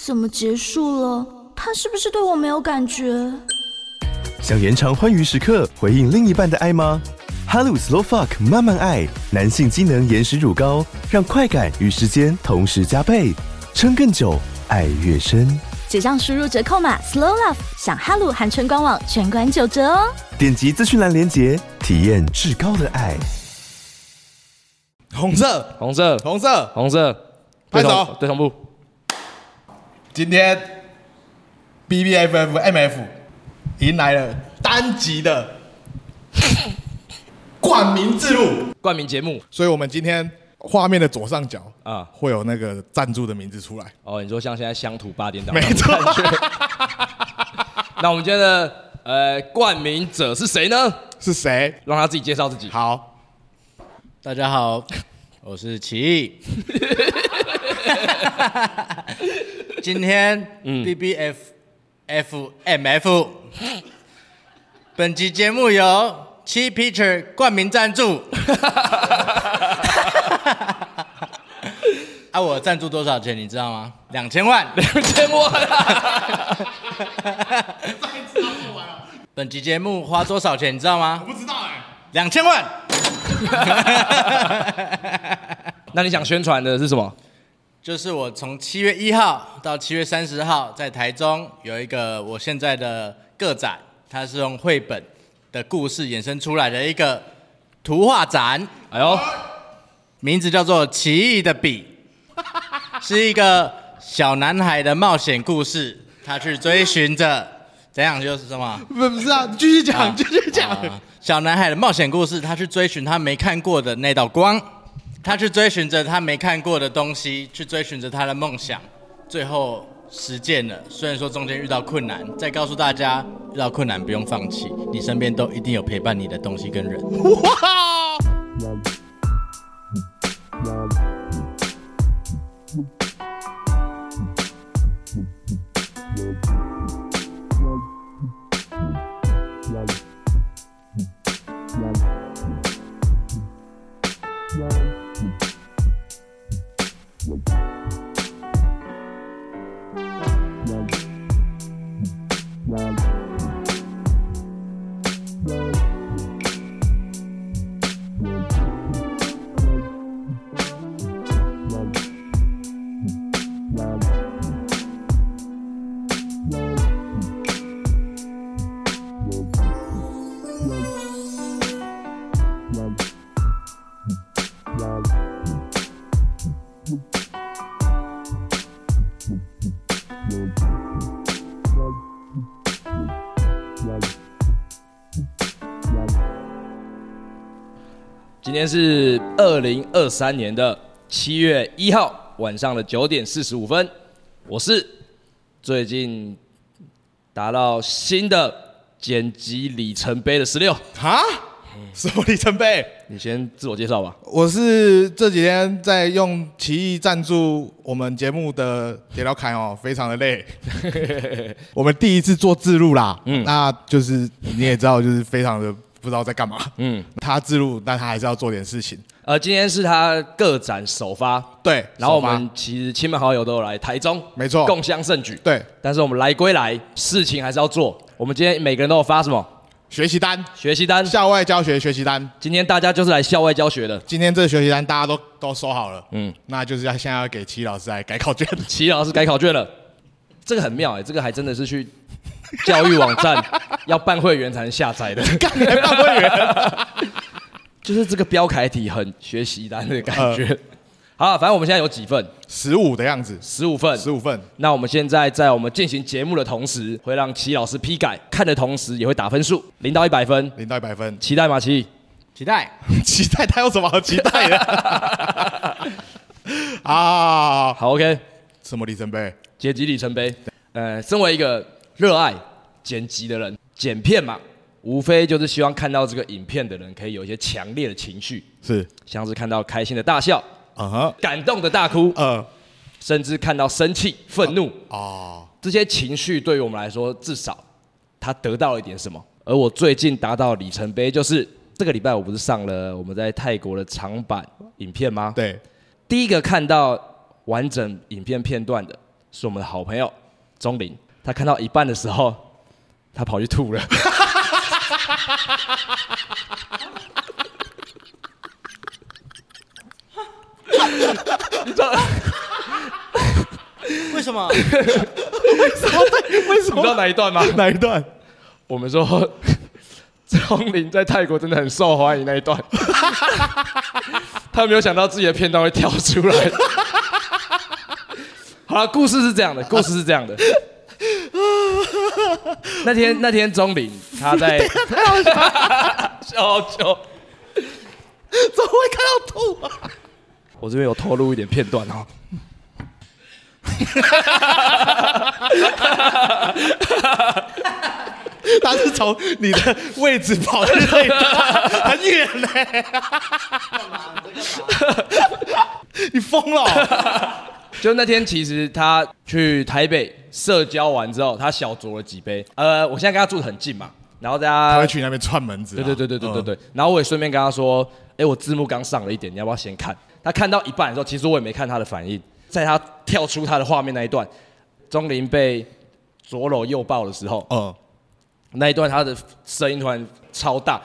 怎么结束了？他是不是对我没有感觉？ 想延长欢愉时刻，回应另一半的爱吗？哈鲁 Slow Fuck 慢慢爱，男性机能延时乳膏，让快感与时间同时加倍，撑更久，爱越深。 结账输入折扣码 Slow Love， 享哈鲁含春官网全馆9折哦。 点击资讯栏连结，体验至高的爱。 红色， 红色， 红色， 红色， 拍手， 对同步。 今天 BBFF-MF 迎来了单集的冠名制录， 冠名节目， 所以我们今天画面的左上角啊会有那个赞助的名字出来。 哦，你说像现在乡土8点档， 没错。 那我们今天的冠名者是谁呢？ 是谁？ 让他自己介绍自己。 好， 大家好，我是奇艺。今天BBFF-MF 本集节目由七 Picture 冠名赞助。啊，我赞助多少钱你知道吗？2000万 2000万。 本集节目花多少钱你知道吗？ 我不知道 2000万。 那你想宣传的是什么？ 就是我从7月1号到7月30号在台中有一个我现在的个展，它是用绘本的故事衍生出来的一个图画展。 哎呦， 名字叫做《奇异的笔》，是一个小男孩的冒险故事。他去追寻着怎样就是什么？ 不是啊，继续讲，继续讲。 小男孩的冒险故事，他去追寻他没看过的那道光。他去追寻着他没看过的东西，去追寻着他的梦想，最后实践了。虽然说中间遇到困难，再告诉大家，遇到困难不用放弃，你身边都一定有陪伴你的东西跟人。 哇！ 今天是2023年的7月1号晚上的9点45分，我是最近达到新的剪辑里程碑的16。 哈？什么里程碑？ 你先自我介绍吧。 我是这几天在用奇艺赞助我们节目的铁条凯哦，非常的累。我们第一次做自录啦，那就是你也知道，就是非常的不知道在干嘛。他自录，但他还是要做点事情。 今天是他个展首发， 对， 然后我们其实亲朋好友都有来台中， 没错， 共襄盛举。 对， 但是我们来归来，事情还是要做。我们今天每个人都有发什么？ 学习单， 学习单， 校外教学学习单。 今天大家就是来校外教学的。 今天这个学习单大家都收好了，那就是现在要给齐老师来改考卷。 齐老师改考卷了，这个很妙这个还真的是去教育网站要办会员才能下载的。 干还办会员？ 就是这个标楷体很学习单的感觉。好，反正我们现在有几份 ，15的样子 ，15份 ，15份。 那我们现在在我们进行节目的同时，会让齐老师批改，看的同时也会打分数，0到100分 ，0到100分。 期待吗？齐？ 期待。 期待他有什么好期待的？啊， 好 ，OK。 什么里程碑？ 剪辑里程碑。身为一个热爱剪辑的人，剪片嘛，无非就是希望看到这个影片的人可以有一些强烈的情绪， 是像是看到开心的大笑， 哼， 感动的大哭，甚至看到生气、愤怒，这些情绪对于我们来说，至少他得到了一点什么。而我最近达到的里程碑就是这个礼拜我不是上了我们在泰国的长版影片吗？ 对， 第一个看到完整影片片段的是我们的好朋友钟林，他看到一半的时候，他跑去吐了。你知道为什么？ 为什么？ 你知道哪一段吗？ 哪一段？ 我们说钟林在泰国真的很受欢迎那一段，他没有想到自己的片段会跳出来。好了，故事是这样的。那天钟林他在笑好久， 怎么会看到吐啊？ 我这边有透露一点片段哦。 他是从你的位置跑去那里，很远呢。你疯了哦！ 就那天，其实他去台北社交完之后，他小酌了几杯。我现在跟他住得很近嘛，然后他会去那边串门子。 对。然后我也顺便跟他说，我字幕刚上了一点，你要不要先看？他看到一半的时候，其实我也没看他的反应。在他跳出他的画面那一段，钟林被左搂右抱的时候，那一段他的声音突然超大，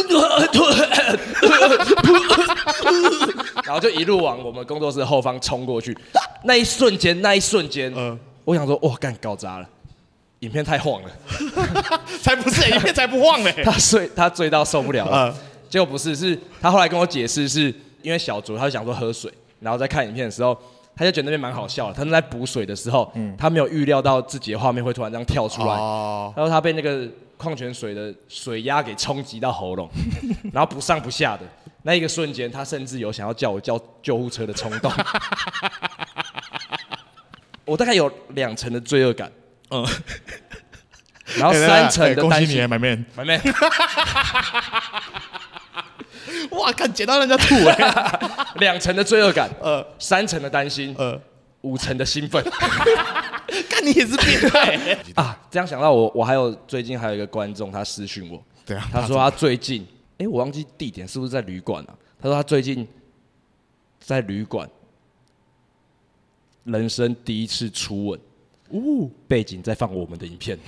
然后就一路往我们工作室后方冲过去。那一瞬间，我想说，哇，干搞砸了，影片太晃了。 才不是，影片才不晃嘞。 他醉到受不了了。结果不是，是他后来跟我解释，是因为小酌，他就想说喝水，然后在看影片的时候，他就觉得那边蛮好笑的。他在补水的时候，他没有预料到自己的画面会突然这样跳出来，然后他被那个矿泉水的水压给冲击到喉咙，然后不上不下的那一个瞬间，他甚至有想要叫我叫救护车的冲动。我大概有2成的罪恶感，然后3成的担心。 恭喜你，买面。哇，看捡到人家吐 2成的罪恶感，3成的担心，5成的兴奋。 看你也是变态啊！这样想到我还有最近还有一个观众，他私讯我， 对啊， 他说他最近，我忘记地点是不是在旅馆啊？他说他最近在旅馆，人生第一次初吻。背景在放我们的影片。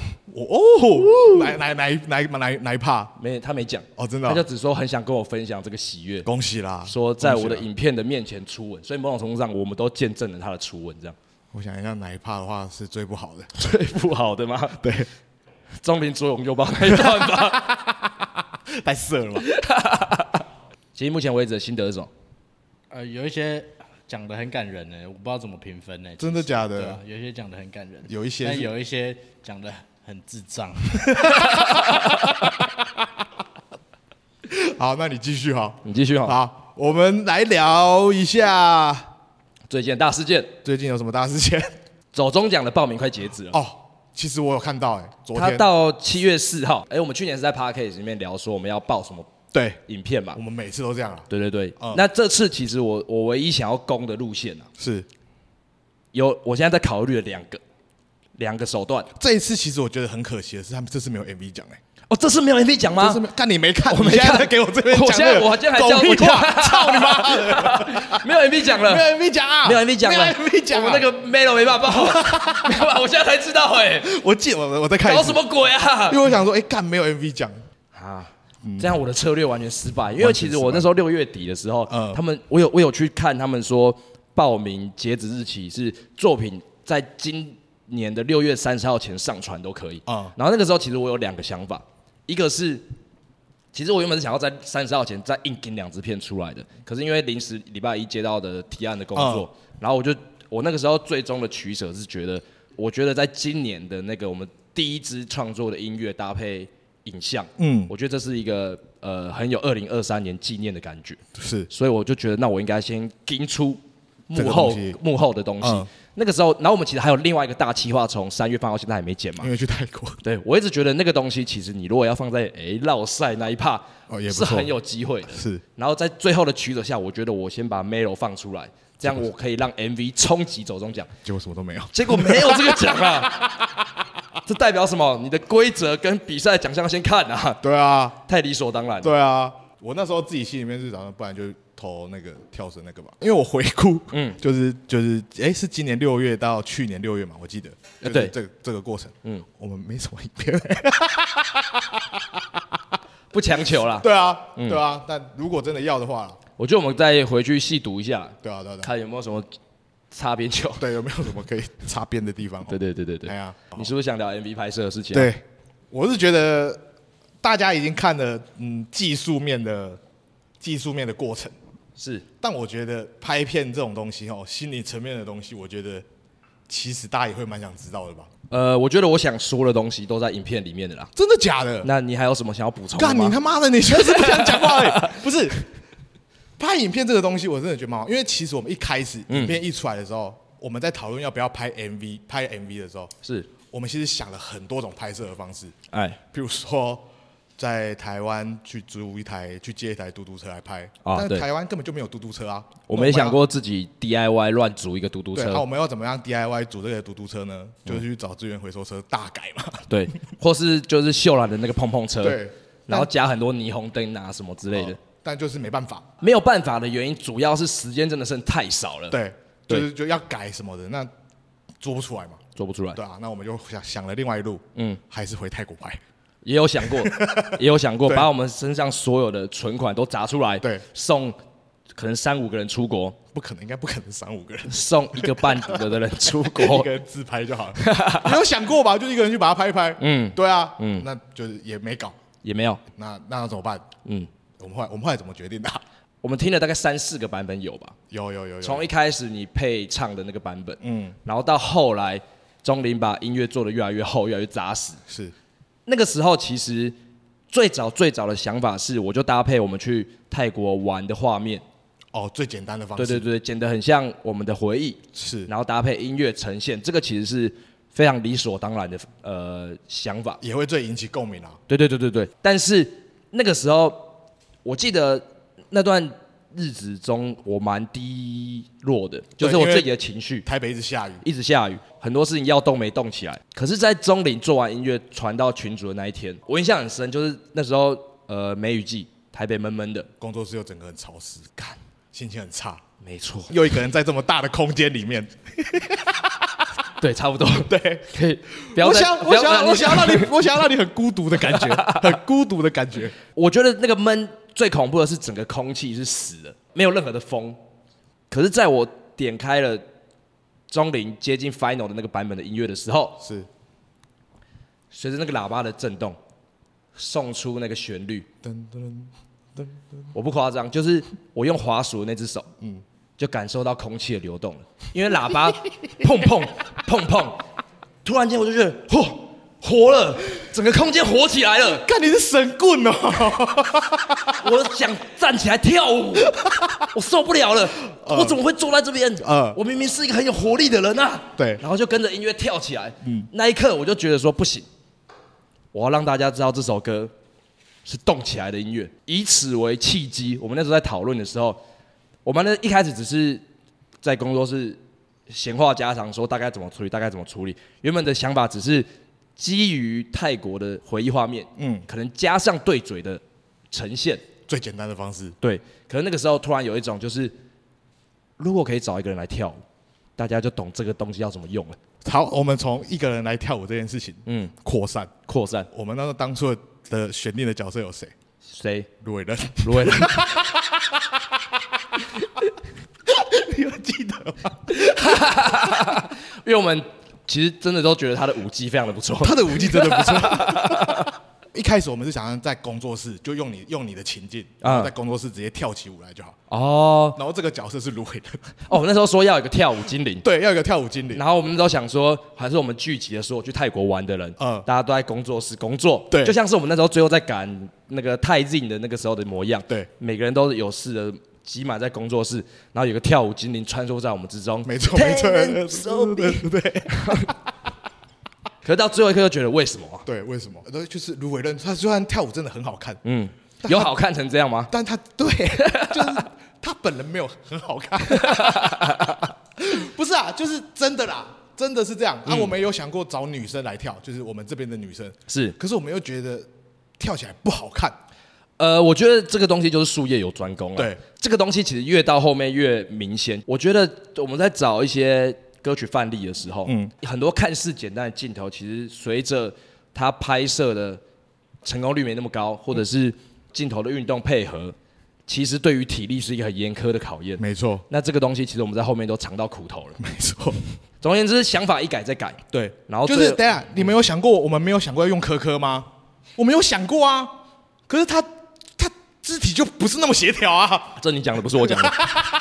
哪一趴？ 他没讲真的。 他就只说很想跟我分享这个喜悦， 恭喜啦！ 说在我的影片的面前初吻，所以某种程度上我们都见证了他的初吻。这样， 我想一下哪一趴的话是最不好的？ 最不好的吗？ 对， 钟林左拥右抱那一段吧， 太色了吧？ 其实目前为止的心得是什么？ 有一些讲得很感人呢，我不知道怎么评分呢。 真的假的？ 对啊，有一些讲得很感人， 有一些， 但有一些讲得很智障。 好，那你继续好。好，我们来聊一下最近的大事件。 最近有什么大事件？ 走中奖的报名快截止了。 其实我有看到昨天他到7月4号。我们去年是在 Podcast 里面聊说我们要报什么影片嘛， 我们每次都这样啊。 对。那这次其实我唯一想要攻的路线是我现在在考虑了两个手段。 这一次其实我觉得很可惜的是，他们这次没有 MV 奖这次没有 MV 奖吗？ 看你没看， 我没看。 在给我这边讲，我现在还叫我操你妈的！ 没有 MV 奖了， 没有 MV 奖啊， 没有 MV 奖了，我们那个 Melo 没办法报，没办法，我现在才知道我记我在看搞什么鬼啊？ 因为我想说，干没有 MV 奖啊。这样我的策略完全失败，因为其实我那时候6月底的时候，我有去看他们说报名截止日期是作品在今年的6月30号前上传都可以。然后那个时候其实我有2个想法，一个是其实我原本是想要在30号前再硬给2支片出来的，可是因为临时礼拜1接到的提案的工作，然后我那个时候最终的取舍是我觉得在今年的那个我们第一支创作的音乐搭配影像，我觉得这是一个很有2023年纪念的感觉， 是， 所以我就觉得那我应该先盯出幕后的东西。那个时候，然后我们其实还有另外一个大企划，从3月份到现在还没剪嘛， 因为去泰国。 对，我一直觉得那个东西，其实你如果要放在绕赛那一趴，是很有机会的。 是， 然后在最后的取舍下，我觉得我先把 Melo 放出来，这样我可以让 MV 冲击走中奖。 结果什么都没有， 结果没有这个奖啊！这代表什么？你的规则跟比赛奖项先看啊！ 对啊， 太理所当然了。 对啊，我那时候自己心里面是想，不然就投那个跳绳那个吧，因为我回顾，是今年6月到去年6月嘛，我记得， 对， 这个过程，我们没什么影片， 不强求啦。 对啊，对啊，但如果真的要的话， 我觉得我们再回去细读一下， 对啊， 看有没有什么擦边球， 对，有没有什么可以擦边的地方？ 对，哎呀， 你是不是想聊 MV 拍摄的事情？ 对，我是觉得大家已经看了，技术面的过程是， 但我觉得拍片这种东西心理层面的东西，我觉得其实大家也会蛮想知道的吧。 我觉得我想说的东西都在影片里面的啦。 真的假的？ 那你还有什么想要补充的吗？ 干你他妈的！你确实不想讲话不是，拍影片这个东西，我真的觉得蛮好，因为其实我们一开始影片一出来的时候，我们在讨论要不要拍 MV 的时候， 是我们其实想了很多种拍摄的方式。比如说在台湾去借一台嘟嘟车来拍，但台湾根本就没有嘟嘟车啊。 我没想过自己 DIY 乱组一个嘟嘟车。 对，我们要怎么样 DIY 组这个嘟嘟车呢？就是去找资源回收车大改嘛。 对，或是就是秀兰的那个碰碰车， 对， 然后加很多霓虹灯啊什么之类的。 但就是没办法， 没有办法的原因，主要是时间真的剩太少了。 对，就要改什么的，那做不出来嘛， 做不出来。 对啊，那我们就想了另外一路，还是回泰国拍。 也有想过，把我们身上所有的存款都砸出来， 对， 送可能3-5个人出国， 应该不可能3-5个人， 送1个半的人出国， 一个人自拍就好了。你有想过吧？就一个人去把它拍一拍，对啊，那就是也没搞， 也没有， 那要怎么办？我们后来怎么决定的？ 我们听了大概3-4个版本有吧？ 有。 从一开始你配唱的那个版本，然后到后来钟林把音乐做得越来越厚，越来越扎实， 是。 那个时候其实最早的想法是，我就搭配我们去泰国玩的画面， 最简单的方式， 对，剪得很像我们的回忆， 是， 然后搭配音乐呈现，这个其实是非常理所当然的想法， 也会最引起共鸣啊。 对，但是那个时候我记得那段日子中我蛮低落的，就是我自己的情绪， 台北一直下雨， 很多事情要动没动起来。可是，在钟林做完音乐传到群组的那一天，我印象很深，就是那时候梅雨季，台北闷闷的， 工作室又整个很潮湿，心情很差。 没错， 又一个人在这么大的空间里面， 对，差不多， 对， 可以。 我想要让你很孤独的感觉，很孤独的感觉。 我觉得那个闷最恐怖的是整个空气是死的，没有任何的风。可是，在我点开了钟林接近 final 的那个版本的音乐的时候， 是随着那个喇叭的震动，送出那个旋律。我不夸张，就是我用滑鼠的那只手，就感受到空气的流动了。因为喇叭碰碰，突然间我就觉得，活了，整个空间活起来了。 看你是神棍哦！ 我想站起来跳舞，我受不了了，我怎么会坐在这边？我明明是一个很有活力的人啊！ 对， 然后就跟着音乐跳起来。那一刻我就觉得说不行，我要让大家知道这首歌是动起来的音乐，以此为契机。我们那时候在讨论的时候，我们一开始只是在工作室闲话家常，说大概怎么处理。原本的想法只是基于泰国的回忆画面，可能加上对嘴的呈现， 最简单的方式。 对，可是那个时候突然有一种就是，如果可以找一个人来跳舞，大家就懂这个东西要怎么用了。 好，我们从一个人来跳舞这件事情，扩散。 我们那时候当初的选定的角色有谁？ 谁？ 卢伟仁。你有记得吗？ 因为我们其实真的都觉得他的舞技非常的不错， 他的舞技真的不错。一开始我们是想要在工作室就用你的情境，然后在工作室直接跳起舞来就好。然后这个角色是芦苇人。 那时候说要有一个跳舞精灵， 对，要有一个跳舞精灵。 然后我们那时候想说，还是我们聚集的所有去泰国玩的人，大家都在工作室工作， 对， 就像是我们那时候最后在赶那个泰 Zing 的那个时候的模样， 对， 每个人都有事的。挤满在工作室，然后有个跳舞精灵穿梭在我们之中。 没错，对。 可是到最后一刻又觉得为什么啊？ 对，为什么？就是芦苇人，他虽然跳舞真的很好看， 有好看成这样吗？ 但他就是他本人没有很好看。不是啊，就是真的啦，真的是这样。我们也有想过找女生来跳，就是我们这边的女生是， 可是我们又觉得跳起来不好看。 我觉得这个东西就是术业有专攻了。 对， 这个东西其实越到后面越明显。我觉得我们在找一些歌曲范例的时候，很多看似简单的镜头，其实随着它拍摄的成功率没那么高，或者是镜头的运动配合，其实对于体力是一个很严苛的考验。 没错。 那这个东西其实我们在后面都尝到苦头了。 没错。 总而言之，想法一改再改。 对， 然后就是等一下，你们有想过我们没有想过要用科科吗？我们有想过啊，可是他肢体就不是那么协调啊。 这你讲的不是我讲的。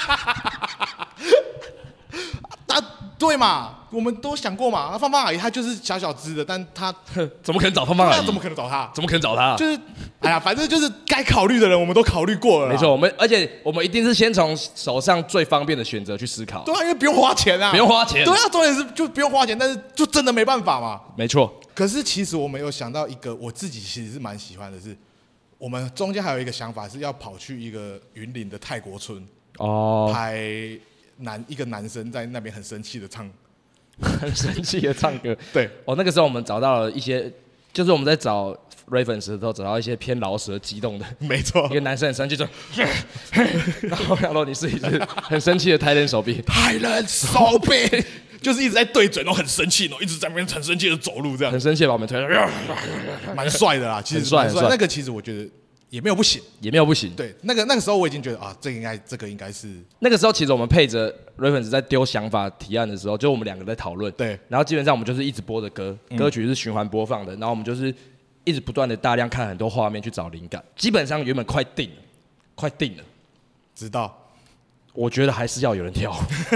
对嘛，我们都想过嘛。芳芳阿姨她就是小小只的，但她怎么可能找芳芳阿姨？ 怎么可能找她？ 怎么可能找她？ 就是，哎呀，反正就是该考虑的人我们都考虑过了。 没错，而且我们一定是先从手上最方便的选择去思考。 对啊，因为不用花钱啊。 不用花钱。 对啊，重点是就不用花钱，但是就真的没办法嘛。 没错。 可是其实我们有想到一个，我自己其实是蛮喜欢的是，我们中间还有一个想法是要跑去一个云林的泰国村拍一个男生在那边很生气的唱。 很生气的唱歌， 对， 那个时候我们找到了一些，就是我们在找 reference 的时候找到一些偏饶舌、激动的， 没错， 一个男生很生气，就，然后你是一只很生气的台人手臂， 台人手臂，就是一直在对嘴，然后很生气，然后一直在那边很生气的走路，这样， 很生气的把我们推， 蛮帅的啦，其实蛮帅，那个其实我觉得。也没有不行， 也没有不行。 对，那个时候我已经觉得啊，这个应该是那个时候，其实我们配着 reference 在丢想法提案的时候，就我们两个在讨论。 对， 然后基本上我们就是一直播着歌，歌曲是循环播放的，然后我们就是一直不断的大量看很多画面去找灵感。基本上原本快定了， 直到我觉得还是要有人跳，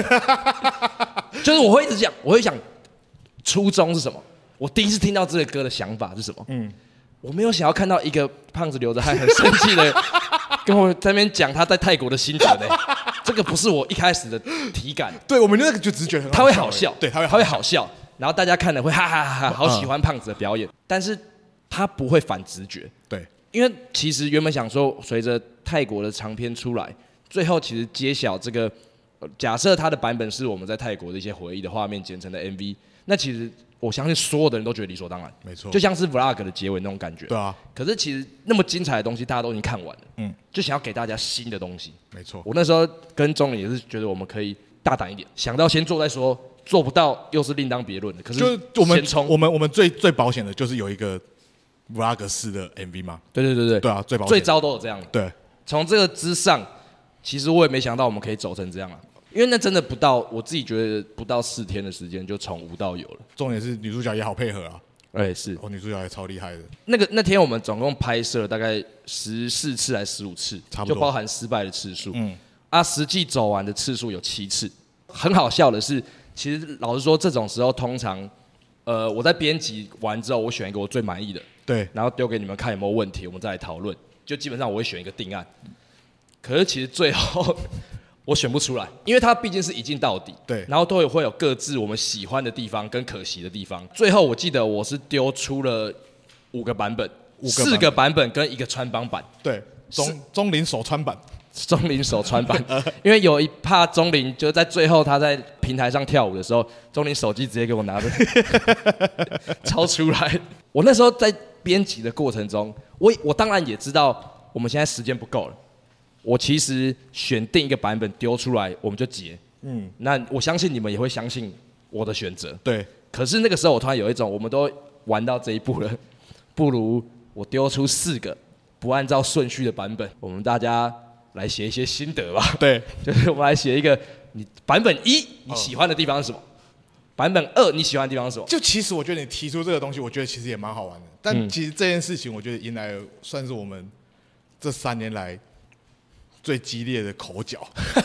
就是我会一直讲，我会想初衷是什么？我第一次听到这个歌的想法是什么？我没有想要看到一个胖子流着汗很生气的跟我在那边讲他在泰国的心得呢，这个不是我一开始的体感。 对，我们那个就只是觉得很好笑， 他会好笑， 对，他会好笑，然后大家看了会哈哈哈哈，好喜欢胖子的表演，但是他不会反直觉。 对， 因为其实原本想说，随着泰国的长片出来，最后其实揭晓这个，假设他的版本是我们在泰国的一些回忆的画面剪成的 MV， 那其实我相信所有的人都觉得理所当然， 没错， 就像是 Vlog 的结尾那种感觉。 对啊。 可是其实那么精彩的东西，大家都已经看完了，就想要给大家新的东西。 没错。 我那时候跟钟林也是觉得我们可以大胆一点，想到先做再说，做不到又是另当别论的。可是就我们最保险的就是有一个 Vlog 式的 MV 嘛。 对。 对啊，最保险。 最糟都有这样的。 对。 从这个之上，其实我也没想到我们可以走成这样啊。因为那真的不到，我自己觉得不到4天的时间就从无到有了。 重点是女主角也好配合啊， 是女主角也超厉害的。 那天我们总共拍摄大概14次还是15次， 差不多， 就包含失败的次数。实际走完的次数有7次。很好笑的是，其实老实说，这种时候通常，我在编辑完之后，我选一个我最满意的， 对， 然后丢给你们看有没有问题，我们再来讨论。就基本上我会选一个定案。可是其实最后。我选不出来，因为它毕竟是一镜到底， 对， 然后会有各自我们喜欢的地方跟可惜的地方。最后我记得我是丢出了5个版本，4个版本跟1个穿帮版。 对，钟林手穿版， 钟林手穿版，因为有一怕钟林就在最后他在平台上跳舞的时候，钟林手机直接给我拿着抄出来。我那时候在编辑的过程中，我当然也知道我们现在时间不够了。我其实选定一个版本丢出来，我们就结。那我相信你们也会相信我的选择。 对。 可是那个时候我突然有一种，我们都玩到这一步了，不如我丢出4个不按照顺序的版本，我们大家来写一些心得吧。 对， 就是我们来写一个，你版本1你喜欢的地方是什么？版本2你喜欢的地方是什么？ 就其实我觉得你提出这个东西，我觉得其实也蛮好玩的。但其实这件事情，我觉得迎来了算是我们这3年来。最激烈的口角，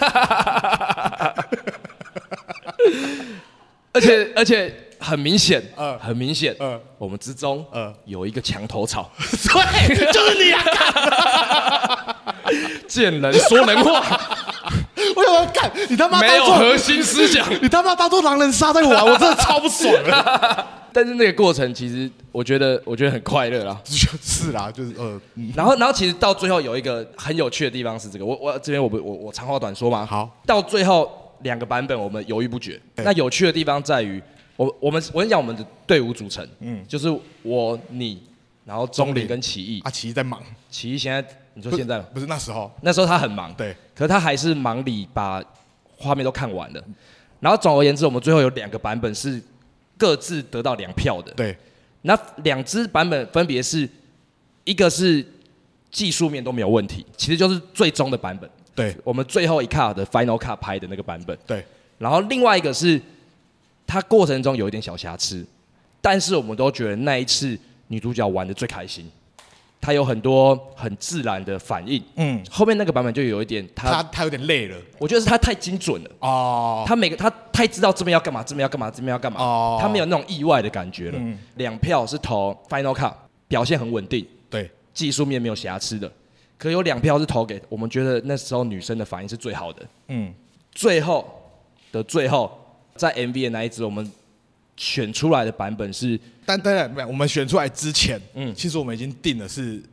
而且很明显，我们之中有一个墙头草， 对，就是你啊！ 见人说人话， 我有干，你他妈没有核心思想， 你他妈当做狼人杀在玩，我真的超不爽的。 但是那个过程其实我觉得很快乐啦， 是啦，就是然后其实到最后有一个很有趣的地方是这个，我这边我长话短说嘛， 好， 到最后2个版本我们犹豫不决，那有趣的地方在于我跟你讲我们的队伍组成，就是我你，然后钟林跟奇艺， 奇艺在忙， 奇艺现在你说现在吗？ 不是那时候， 那时候他很忙， 对， 可是他还是忙里把画面都看完了。然后总而言之，我们最后有2个版本是各自得到2票的。 对， 那2支版本分别是一个是技术面都没有问题，其实就是最终的版本。 对， 我们最后一 cut 的 final cut 拍的那个版本。 对， 然后另外一个是它过程中有一点小瑕疵，但是我们都觉得那一次女主角玩的最开心，她有很多很自然的反应。后面那个版本就有一点她有点累了， 我觉得是她太精准了。哦，她太知道这边要干嘛，这边要干嘛，这边要干嘛。哦，她没有那种意外的感觉了。2票是投 final cut， 表现很稳定， 对， 技术面没有瑕疵的。可有2票是投给我们觉得那时候女生的反应是最好的。最后的最后，在 MV 的那一支我们选出来的版本是， 但当然我们选出来之前，其实我们已经定的是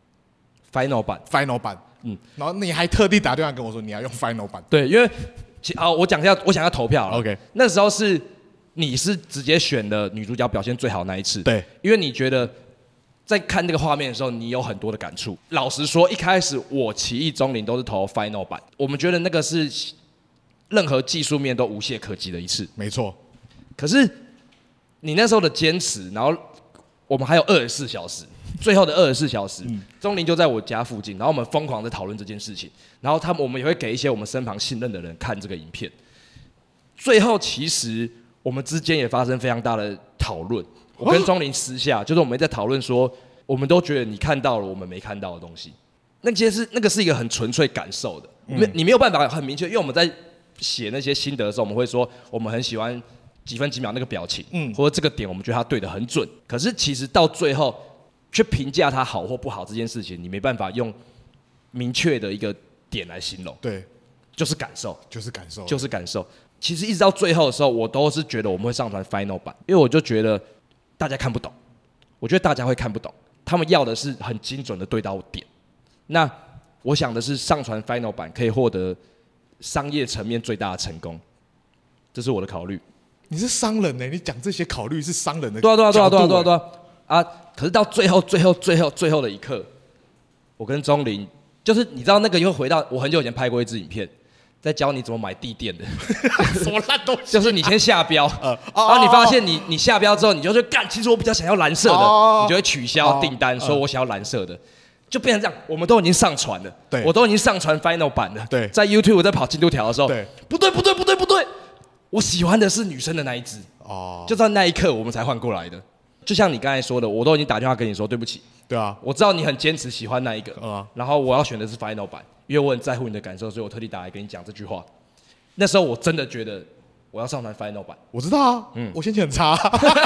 final 版。 然后你还特地打电话跟我说你要用 final 版。 对，因为好，我讲一下，我想要投票了。 OK， 那时候是你是直接选的女主角表现最好那一次。 对， 因为你觉得在看这个画面的时候，你有很多的感触。老实说，一开始我奇异中林都是投 final 版，我们觉得那个是任何技术面都无懈可击的一次。 没错。 可是你那时候的坚持，然后我们还有24小时，最后的24小时，中林就在我家附近，然后我们疯狂的讨论这件事情，然后我们也会给一些我们身旁信任的人看这个影片。最后其实我们之间也发生非常大的讨论。我跟钟林私下，就是我们在讨论说，我们都觉得你看到了我们没看到的东西。那个是一个很纯粹感受的，你没有办法很明确，因为我们在写那些心得的时候，我们会说我们很喜欢几分几秒那个表情，或者这个点我们觉得他对得很准。可是其实到最后，去评价他好或不好这件事情，你没办法用明确的一个点来形容。 对， 就是感受， 就是感受， 就是感受。其实一直到最后的时候，我都是觉得我们会上传 final 版，因为我就觉得大家看不懂，我觉得大家会看不懂，他们要的是很精准的对到点。那我想的是上传 final 版可以获得商业层面最大的成功，这是我的考虑。 你是商人呢，你讲这些考虑是商人的对啊！可是到最后的一刻，我跟钟林就是你知道那个又回到我很久以前拍过一支影片，在教你怎么买地垫的， 什么烂东西？ 就是你先下标，然后你发现你下标之后，你就说干，其实我比较想要蓝色的，你就会取消订单，说我想要蓝色的，就变成这样。我们都已经上传了， 对， 我都已经上传 final 版了， 对， 在 YouTube 在跑进度条的时候， 对， 不对，我喜欢的是女生的那一支，就在那一刻我们才换过来的。就像你刚才说的，我都已经打电话跟你说对不起， 对啊， 我知道你很坚持喜欢那一个，然后我要选的是 final 版，因为我很在乎你的感受，所以我特地打来跟你讲这句话。那时候我真的觉得我要上传 final 版。 我知道啊，我心情很差。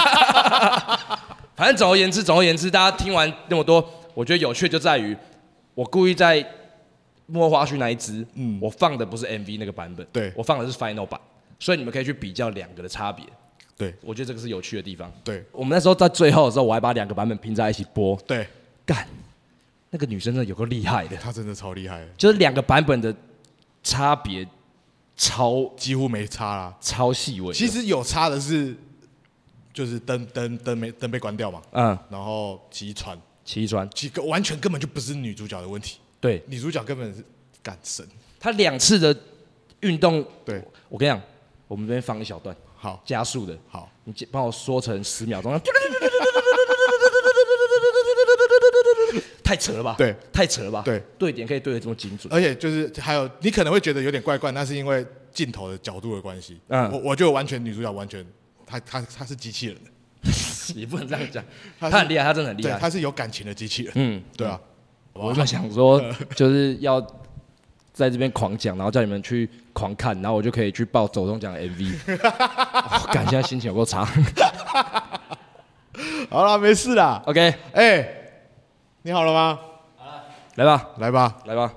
反正总而言之，大家听完那么多，我觉得有趣就在于，我故意在幕后花絮那一支，我放的不是 MV 那个版本， 对， 我放的是 final 版，所以你们可以去比较2个的差别。 对， 我觉得这个是有趣的地方。 对， 我们那时候在最后的时候，我还把2个版本拼在一起播。 对， 干，那个女生真的有够厉害的， 她真的超厉害的， 就是2个版本的差别几乎没差啦， 超细微。 其实有差的是，就是灯被关掉嘛，然后骑船，完全根本就不是女主角的问题， 对， 女主角根本是干神。 她2次的运动， 对， 我跟你讲，我们这边放一小段。 好， 加速的， 好， 你帮我缩成10秒钟，太扯了吧？ 对， 太扯了吧？ 对， 对点可以对得这么精准， 而且就是还有，你可能会觉得有点怪怪，那是因为镜头的角度的关系。我就完全女主角完全，她是机器人的， 也不能这样讲，她很厉害，她真的很厉害， 她是有感情的机器人。对啊， 我就想说，就是要在这边狂讲，然后叫你们去狂看，然后我就可以去报走中奖的 MV。感现在心情有够差。 好了，没事啦。 OK， 你好了吗？ 好了，来吧。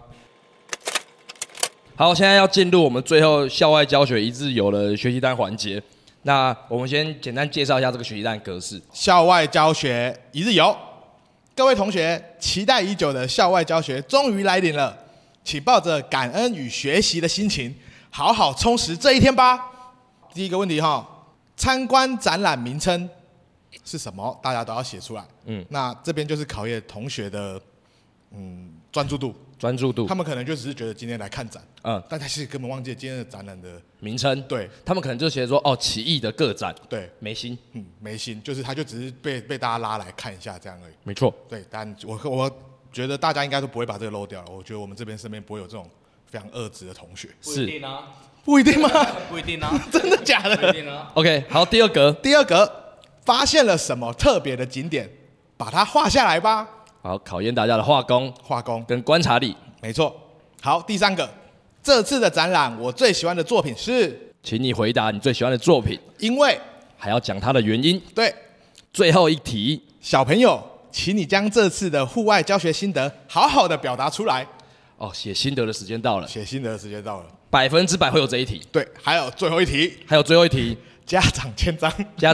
好，现在要进入我们最后校外教学一日游的学习单环节。那我们先简单介绍一下这个学习单格式。 校外教学一日游，各位同学期待已久的校外教学终于来临了。请抱着感恩与学习的心情，好好充实这一天吧。第一个问题参观展览名称是什么？大家都要写出来。那这边就是考验同学的专注度， 他们可能就只是觉得今天来看展，但他其实根本忘记了今天的展览的名称。对，他们可能就写说奇异的个展， 对， 没心， 没心，就是他就只是被大家拉来看一下这样而已。 没错， 对，但我觉得大家应该都不会把这个漏掉了。我觉得我们这边身边不会有这种非常恶质的同学。 不一定啊， 不一定吗？ 不一定啊， 真的假的？ 不一定啊。 OK， 好，第二格，发现了什么特别的景点，把它画下来吧。 好，考验大家的画工跟观察力。 没错。好，第3个，这次的展览我最喜欢的作品是， 请你回答你最喜欢的作品， 因为还要讲它的原因。 对， 最后一题， 小朋友，请你将这次的户外教学心得好好的表达出来。 写心得的时间到了，100%会有这一题。 对，还有最后一题，家长签章。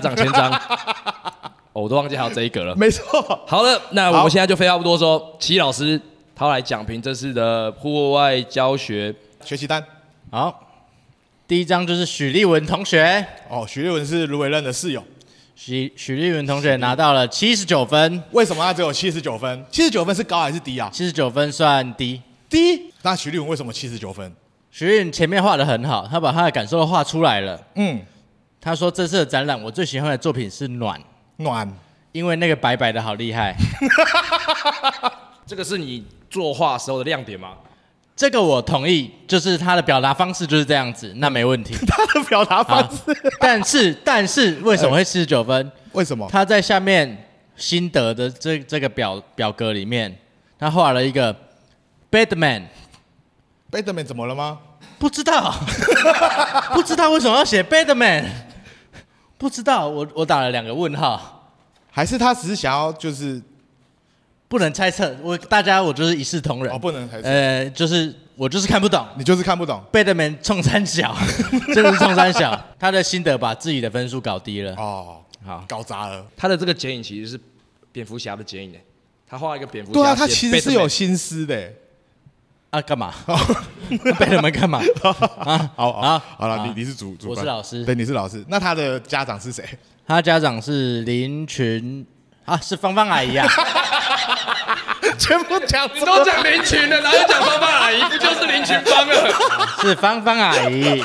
我都忘记还有这一个了。 没错。 好了，那我们现在就废话不多说，齐老师他要来讲评这次的户外教学学习单。 好，第一张就是许立文同学。 许立文是卢伟任的室友。 许立文同学拿到了79分。 为什么他只有79分？79分是高还是低啊 ？79分算低。 那许立文为什么79分？ 许立文前面画得很好，他把他的感受画出来了。他说这次的展览我最喜欢的作品是暖，因为那个白白的好厉害。 这个是你作画时候的亮点吗？ 这个我同意，就是他的表达方式就是这样子，那没问题。 他的表达方式， 但是为什么会79分？ 为什么？ 他在下面心得的这个表格里面，他画了一个 Batman。Batman 怎么了吗？ 不知道，不知道为什么要写 Batman， 不知道，我打了2个问号， 还是他只是想要就是不能猜测，我就是一视同仁。 不能猜测。 就是我就是看不懂， 你就是看不懂。 Batman 冲三小，真的是冲三小。他的心得把自己的分数搞低了。 好，搞砸了。 他的这个剪影其实是蝙蝠侠的剪影诶，他画一个蝙蝠侠。 对啊，他其实是有心思的。 干嘛？Batman 干嘛？ 好了，你是主我是老师。 对，你是老师。那他的家长是谁？ 他家长是林群是芳芳阿姨啊。 全部讲， 你都讲林群了，哪有讲芳芳阿姨？不就是林群芳了？ 是芳芳阿姨，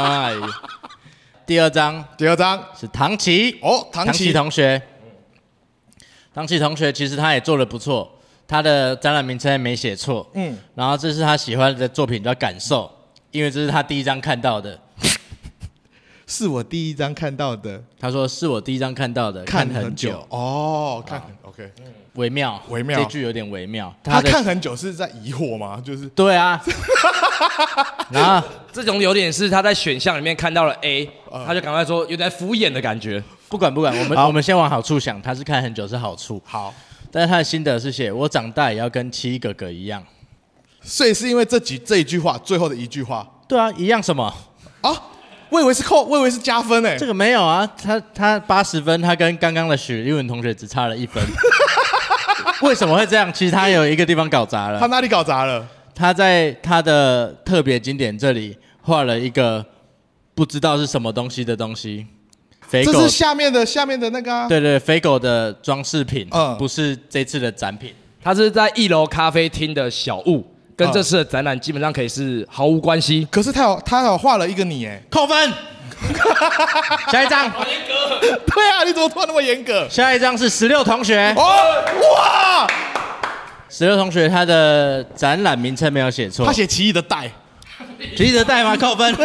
第二张是唐琪。唐琪同学。唐琪同学其实他也做得不错，他的展览名称也没写错。然后这是他喜欢的作品叫《感受》，因为这是他第一张看到的。 是我第一张看到的。 他说是我第一张看到的，看很久。 OK， 微妙，这句有点微妙。 他看很久是在疑惑吗？就是对啊。然后这种有点是他在选项里面看到了 A，他就赶快说有点敷衍的感觉。 不管，我们先往好处想，他是看很久是好处。 好， 但是他的心得是写我长大也要跟奇异哥哥一样。 所以是因为这一句话，最后的一句话。 对啊，一样什么啊？我以为是加分诶。 这个没有啊，他80分，他跟刚刚的许立文同学只差了1分。为什么会这样？其实他有一个地方搞砸了。 他哪里搞砸了？ 他在他的特别景点这里画了一个不知道是什么东西的东西。 这是下面的那个。 对，肥狗的装饰品，不是这次的展品。 它是在1楼咖啡厅的小物。跟这次的展览基本上可以是毫无关系。 可是他有画了一个你哎， 扣分。下一张。 好严格。 对啊，你怎么突然那么严格？ 下一张是16同学。 哇 ！16同学他的展览名称没有写错， 他写奇异的带。 奇异的带吗？扣分。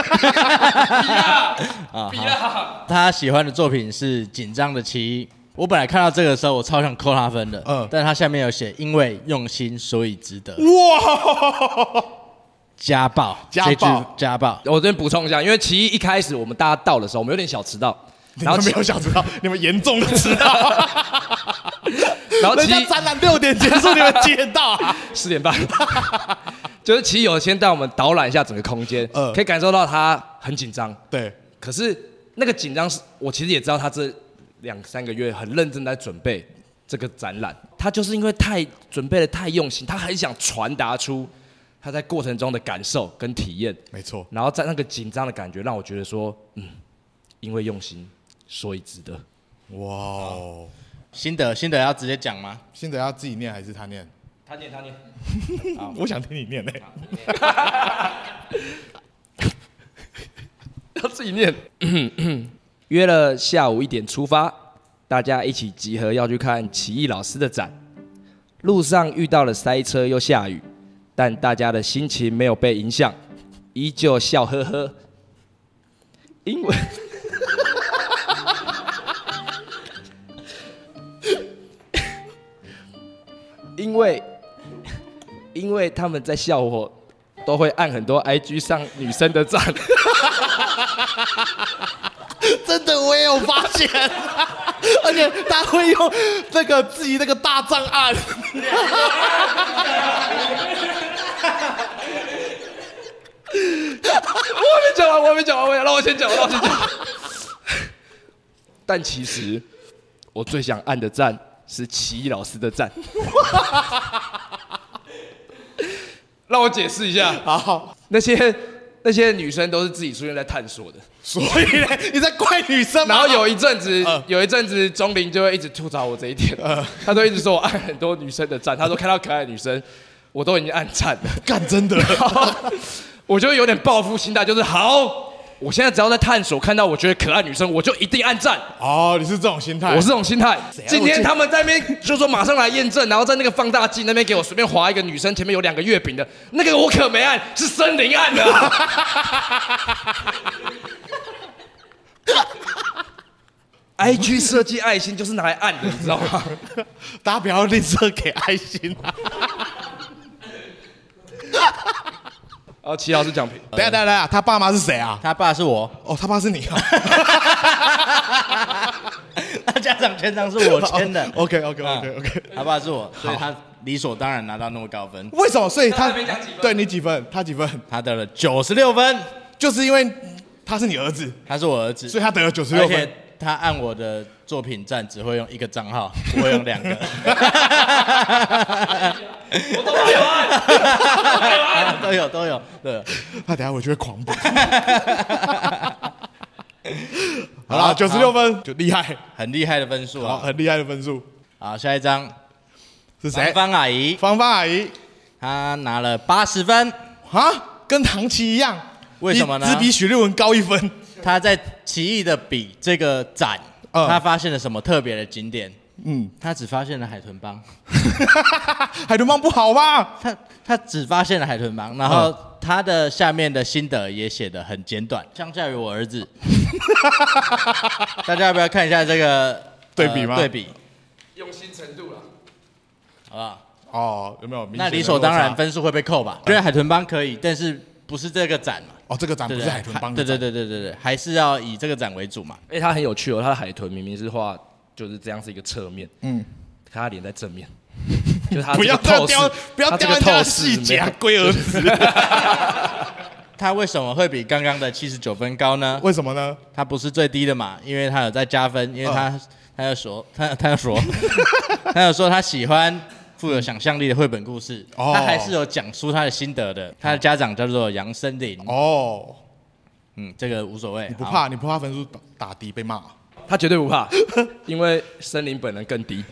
比啦。 他喜欢的作品是紧张的奇异。我本来看到这个的时候，我超想扣他分的。但是他下面有写，因为用心，所以值得。 哇！ 家暴。 我这边补充一下，因为奇异一开始我们大家到的时候，我们有点小迟到。 然后没有小迟到，你们严重的迟到。然后人家展览6点结束，你们几点到 ？4点半。就是奇异有先带我们导览一下整个空间，可以感受到他很紧张。 对。 可是那个紧张是我其实也知道他这2-3个月很认真在准备这个展览，他就是因为准备的太用心，他很想传达出他在过程中的感受跟体验。 没错。 然后在那个紧张的感觉，让我觉得说，因为用心，所以值得。 哇！ 心得要直接讲吗？ 心得要自己念还是他念？ 他念。 我想听你念嘞。 要自己念。约了下午1点出发，大家一起集合要去看奇艺老师的展。路上遇到了塞车又下雨，但大家的心情没有被影响，依旧笑呵呵。因为他们在笑我，都会按很多 IG 上女生的赞。 真的，我也有发现，而且他会用那个自己那个大账按。 我还没讲完，让我先讲。但其实我最想按的赞是奇艺老师的赞。让我解释一下， 好， 那些女生都是自己出现在探索的， 所以呢，你在怪女生吗？ 然后有一阵子，钟林就会一直吐槽我这一点，他都一直说我按很多女生的赞，他说看到可爱的女生，我都已经按赞了， 干真的， 我就有点报复心态，就是好，我现在只要在探索，看到我觉得可爱女生，我就一定按赞。 哦，你是这种心态？ 我是这种心态。今天他们在那边就说马上来验证，然后在那个放大镜那边给我随便划一个女生前面有2个月饼的，那个我可没按，是森林按的、IG 设计爱心就是拿来按的，你知道吗？ 大家不要吝啬给爱心啊！ 齐老师讲评。 等一下，他爸妈是谁啊？ 他爸是我， 哦，他爸是你啊。 他家长签章是我签的。 OK， 他爸是我，所以他理所当然拿到那么高分。 为什么？所以他对你几分？他几分？ 他得了96分， 就是因为他是你儿子， 他是我儿子， 所以他得了96分。 他按我的作品赞只会用1个账号，不会用2个。 我都没有按， 都有。 他等一下回去会狂补。好啦，96分就厉害， 很厉害的分数啊， 很厉害的分数。 好，下一张是谁？ 芳阿姨。 芳阿姨， 她拿了80分啊，跟唐琪一样。 为什么呢？ 只比许立文高1分。 他在奇异的笔这个展，他发现了什么特别的景点？他只发现了海豚帮。 海豚帮不好吗？ 他只发现了海豚帮，然后他的下面的心得也写得很简短，相较于我儿子。大家要不要看一下这个对比吗？ 对比， 用心程度啦， 好不好？ 哦，有没有？ 那理所当然分数会被扣吧？觉得海豚帮可以，但是不是这个展嘛？ 哦，这个展不是海豚帮的展。 对，还是要以这个展为主嘛。 它很有趣哦，它的海豚明明是画就是这样是一个侧面，可他脸在正面，就是他不要透视， 不要掉人家的细节，龟儿子。 他为什么会比刚刚的79分高呢？ 为什么呢？ 他不是最低的嘛，因为他有在加分，因为他有说他喜欢富有想象力的绘本故事，他还是有讲出他的心得的。他的家长叫做杨森林。哦，这个无所谓。 你不怕分数打低被骂？ 他绝对不怕，因为森林本人更低。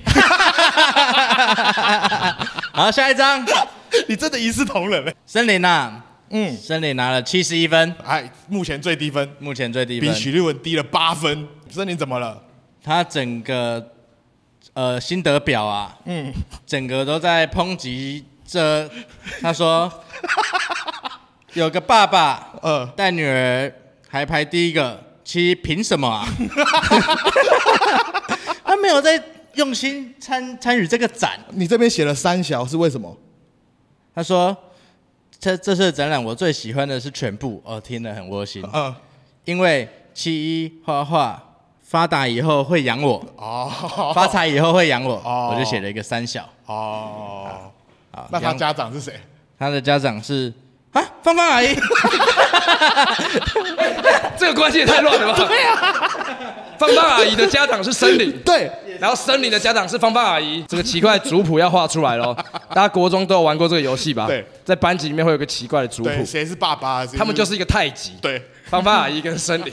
好，下一张， 你真的一视同仁嘞。 森林啊，森林拿了71分， 目前最低分，比许立文低了8分。森林怎么了？ 他整个心得表啊，整个都在抨击这。他说有个爸爸带女儿还排第1个，其实凭什么啊？他没有在用心参与这个展。 你这边写了3小是为什么？ 他说这次的展览我最喜欢的是全部，听得很窝心。因为71画画。发达以后会养我，发财以后会养我，我就写了一个3小。 那他家长是谁？ 他的家长是芳芳阿姨。 这个关系也太乱了吧？对啊，芳芳阿姨的家长是森林， 对， 然后森林的家长是芳芳阿姨，这个奇怪的族谱要画出来咯。大家国中都有玩过这个游戏吧？对，在班级里面会有个奇怪的族谱， 谁是爸爸？ 他们就是一个太极。对，芳芳阿姨跟森林。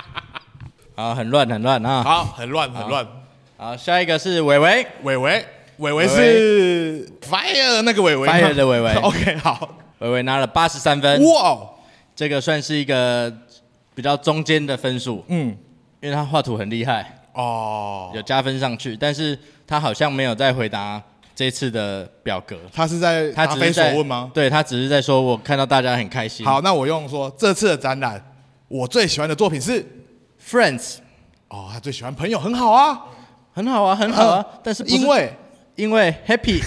很乱啊！ 好，很乱。 好，下一个是伟伟， 伟伟是 Fire 那个伟伟 ，Fire 的伟伟。 OK， 好， 伟伟拿了83分， 哇， 这个算是一个比较中间的分数，因为他画图很厉害，有加分上去，但是他好像没有在回答这次的表格， 他是在答非所问吗？ 对，他只是在说我看到大家很开心。 好，那我用说这次的展览，我最喜欢的作品是 Friends， 他最喜欢朋友，很好啊， 很好啊，很好啊，但是因为 Happy，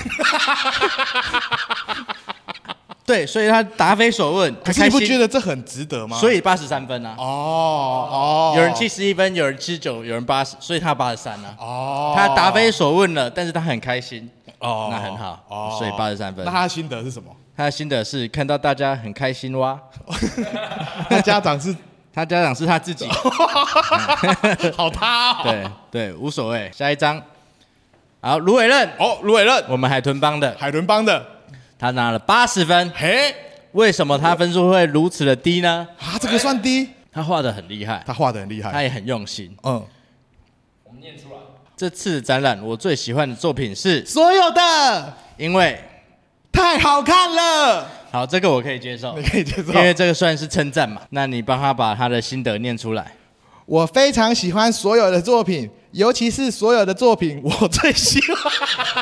对，所以他答非所问， 可是你不觉得这很值得吗？ 所以83分啊。有人71分，有人79，有人80，所以他83啊。他答非所问了，但是他很开心。那很好。所以83分。 那他的心得是什么？ 他的心得是看到大家很开心哇。 他家长是他自己。 好他哦。对，无所谓。下一张。好，卢伟任。 卢伟任， 我们海豚帮的。他拿了80分。 嘿， 为什么他分数会如此的低呢？ 这个算低？ 他画得很厉害。他也很用心。 我们念出来。 这次展览我最喜欢的作品是所有的， 因为太好看了。 好，这个我可以接受， 你可以接受， 因为这个算是称赞嘛。那你帮他把他的心得念出来。 我非常喜欢所有的作品，尤其是所有的作品，我最喜欢。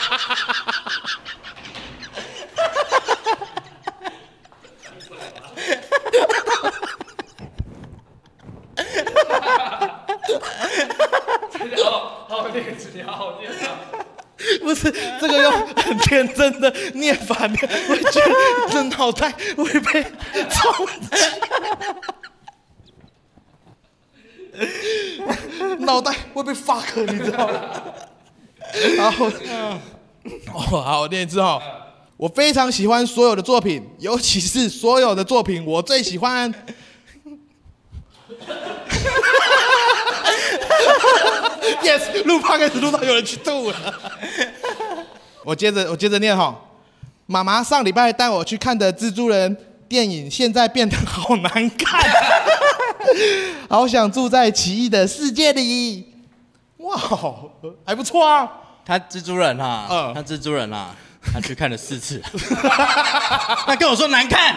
好念，好念。 不是这个用很天真的念法，我觉得这脑袋会被冲击，脑袋会被 fuck， 你知道吗？然后，好，我念一次哈。我非常喜欢所有的作品，尤其是所有的作品，我最喜欢。Yes， 录 podcast 录到有人去吐了。我接着念哈。妈妈上礼拜带我去看的蜘蛛人电影，现在变得好难看，好想住在奇异的世界里。哇，还不错啊。 他蜘蛛人哈，他去看了4次，他跟我说难看。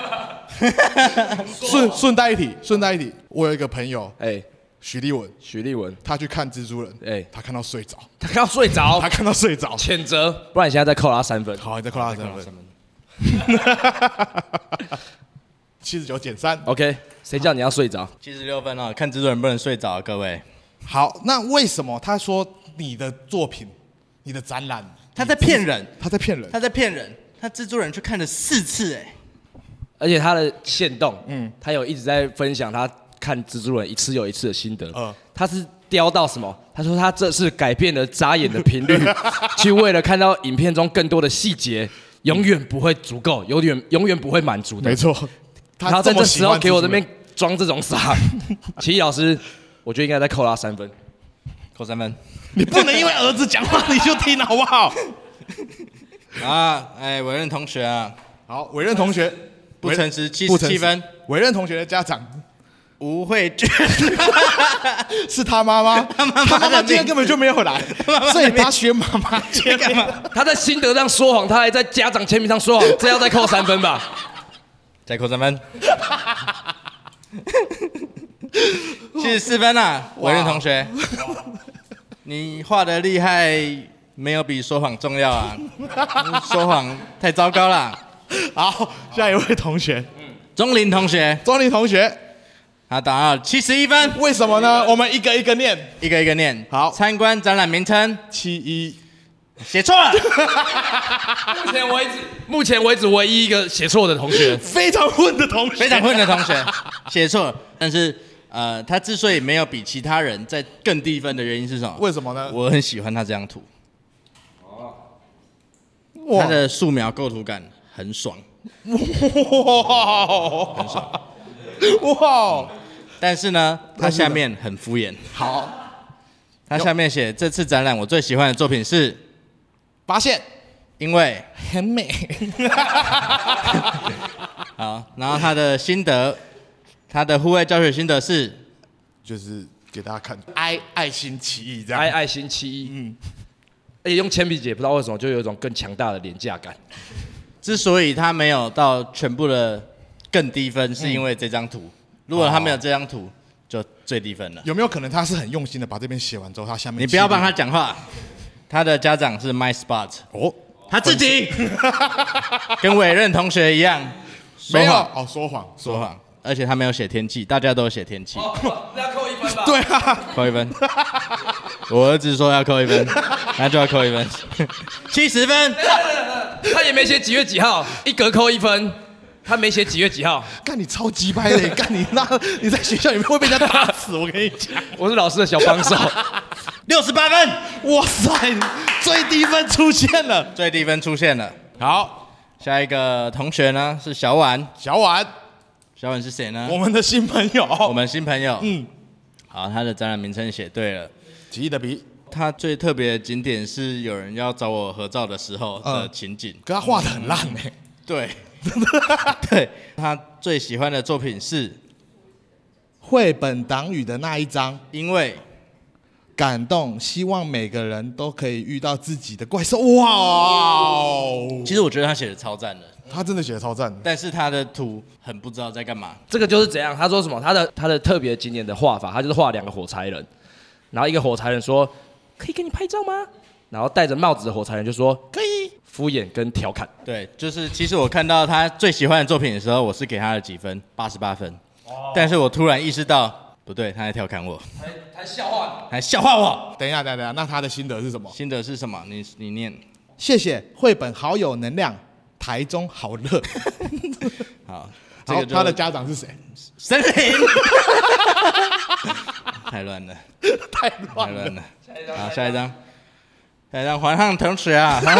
顺带一提，我有一个朋友，许立文，他去看蜘蛛人，他看到睡着，谴责， 不然你现在再扣他3分。 好，你再扣他3分。79减3 OK， 谁叫你要睡着 ？76分哦，看蜘蛛人不能睡着，各位。 好，那为什么他说你的作品、你的展览， 他在骗人？ 他蜘蛛人去看了4次， 而且他的限动，他有一直在分享他看蜘蛛人一次又一次的心得。他是刁到什么？他说他这次改变了眨眼的频率，去为了看到影片中更多的细节，永远不会足够，永远不会满足的。 没错， 他在这时候给我这边装这种傻。奇艺老师，我觉得应该再扣他3分， 扣3分。 你不能因为儿子讲话你就听好不好？ 伟任同学啊， 好，伟任同学不诚实77分。 伟任同学的家长吴慧娟是他妈妈，他妈妈今天根本就没有来，所以他学妈妈签干嘛？ 他在心得上说谎，他还在家长签名上说谎，这要再扣3分吧？ 再扣3分。74分啊，伟任同学，你画的厉害，没有比说谎重要啊！说谎太糟糕了。 好，下一位同学， 钟林同学，他打到71分， 为什么呢？我们一个一个念，好， 参观展览名称 71， 写错了。 目前为止唯一一个写错的同学， 非常混的同学， 写错了。但是他之所以没有比其他人再更低分的原因是什么？ 为什么呢？ 我很喜欢他这张图，他的素描构图感很爽，很爽。 哇！ 但是呢，他下面很敷衍。 好， 他下面写这次展览我最喜欢的作品是发现， 因为很美。 好，然后他的心得，他的户外教学心得是， 就是给大家看爱心奇艺这样， 爱心7-1， 而且用铅笔写不知道为什么就有一种更强大的廉价感。 之所以他没有到全部的更低分，是因为这张图。如果他没有这张图，就最低分了。 有没有可能他是很用心的把这边写完之后，他下面你不要帮他讲话。他的家长是 MySpot 哦， 他自己跟委任同学一样没有说谎，而且他没有写天气，大家都有写天气。 那要扣1分吧？ 对啊， 扣1分。我儿子说要扣1分，那就要扣1分，70分。 他也没写几月几号，一格扣1分。他没写几月几号。 干你超鸡掰的，干你在学校里面会被人家打死，我跟你讲。 我是老师的小帮手。 68分。 哇塞，最低分出现了。 最低分出现了。 好， 下一个同学呢是小婉。 小婉是谁呢？ 我们的新朋友。 我们新朋友。好，他的展览名称写对了。 奇异的笔。 他最特别的景点是有人要找我合照的时候的情景。 可他画得很烂对。对，他最喜欢的作品是绘本党羽的那一张， 因为感动，希望每个人都可以遇到自己的怪兽。哇哦！ 其实我觉得他写的超赞的， 他真的写的超赞， 但是他的图很不知道在干嘛。 这个就是怎样？他说什么？他的特别经典的画法，他就是画2个火柴人，然后一个火柴人说：“可以给你拍照吗？”然后戴着帽子的火柴人就说：“可以。”敷衍跟调侃。 对，就是其实我看到他最喜欢的作品的时候，我是给他了几分，88分。但是我突然意识到，不对，他在调侃我， 还笑话你， 还笑话我。 等一下，那他的心得是什么？ 心得是什么？你念。 谢谢绘本好有能量，台中好热。 好， 好，他的家长是谁？ 森林。太乱了， 太乱了。 好，下一张。黄汉同学啊，黄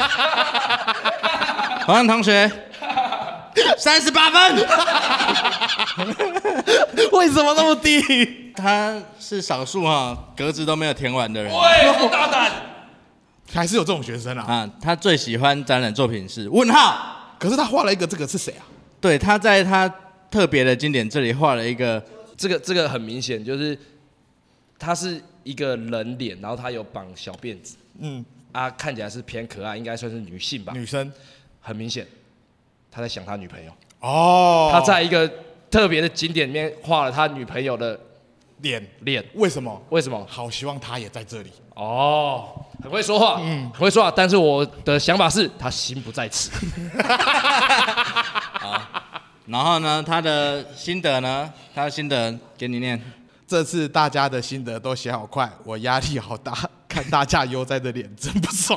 汉同学，38 分。为什么那么低？ 他是少数格子都没有填完的人。 喂，大胆！ 还是有这种学生啊？ 他最喜欢展览作品是问号。 可是他画了一个，这个是谁啊？ 对，他在他特别的经典这里画了一个， 这个很明显就是他是一个人脸，然后他有绑小辫子。看起来是偏可爱，应该算是女性吧。 女生， 很明显，他在想他女朋友。 他在一个特别的景点里面画了他女朋友的脸。 为什么？ 好希望他也在这里。 很会说话，很会说话。但是我的想法是，他心不在此。 然后呢，他的心得给你念。 这次大家的心得都写好快，我压力好大，看大家悠哉的脸真不爽。